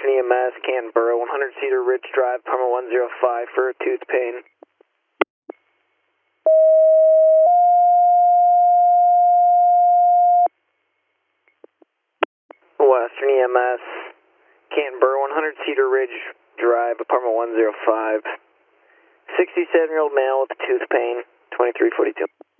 Western EMS, Canton Borough, 100 Cedar Ridge Drive, Parma 105 for a tooth pain. Western EMS, Canton Borough, 100 Cedar Ridge Drive, apartment 105. 67-year-old male with tooth pain, 2342.